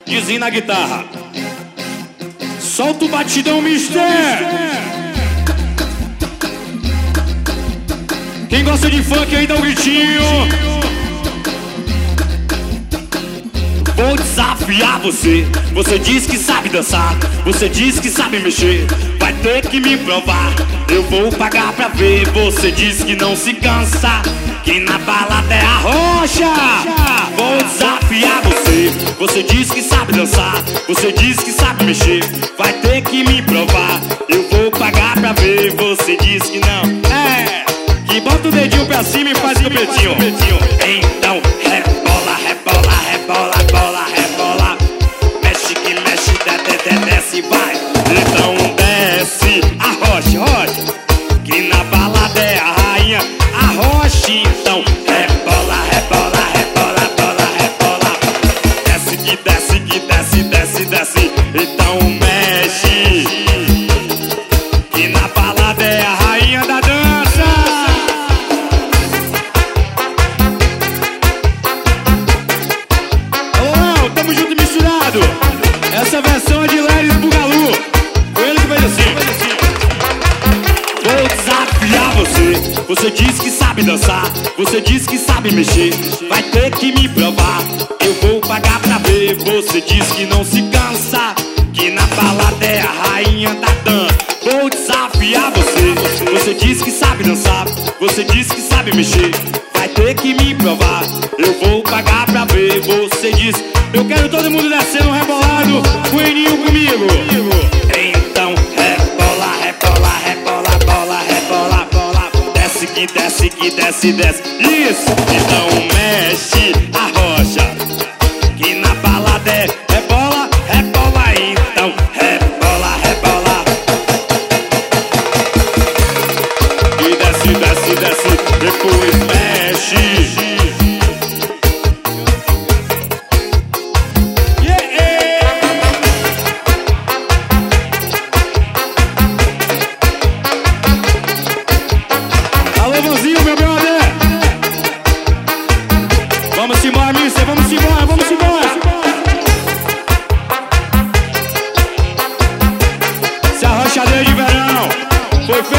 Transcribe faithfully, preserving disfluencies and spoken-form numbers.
Dizem na guitarra. Solta o batidão, mister. Quem gosta de funk aí dá um gritinho. Vou desafiar você. Você diz que sabe dançar, você diz que sabe mexer. Vai ter que me provar, eu vou pagar pra ver. Você diz que não se cansa, que na balada é a rocha. Vou desafiar você. Você diz que sabe dançar, você diz que sabe mexer. Vai ter que me provar, eu vou pagar pra ver. Você diz que não. É, que bota o dedinho pra cima e faz o pretinho. Então rebola, rebola, rebola, bola, rebola. Mexe que mexe, desce, desce, vai. Então desce a rocha, rocha, que na balada é a rainha, a rocha. Então rebola, rebola, rebola, bola, rebola. Desce que desce, que desce, desce, desce. Então mexe, que na balada é a rainha da dança. Olá, tamo junto e misturado. Essa versão é de Leris Bugalu. Foi ele que fez assim. Vou desafiar você. Você diz que sabe dançar, você diz que sabe mexer. Vai ter que me provar, eu vou pagar pra ver. Você diz que não se cansa, que na balada é a rainha da dança. Vou desafiar você. Você diz que sabe dançar, você diz que sabe mexer. Vai ter que me provar, eu vou pagar pra ver. Você diz, eu quero todo mundo descendo rebolado, coelhinho comigo. Então rebola, rebola, rebola, bola, rebola, bola. Desce que desce, que desce, desce. Isso, então mexe a rocha, que na balada é rebola, rebola. Então rebola, rebola. E desce, desce, desce, depois mexe. Meu brother, vamos embora, mister, vamos embora, vamos embora. Se a rochadeira de verão foi feita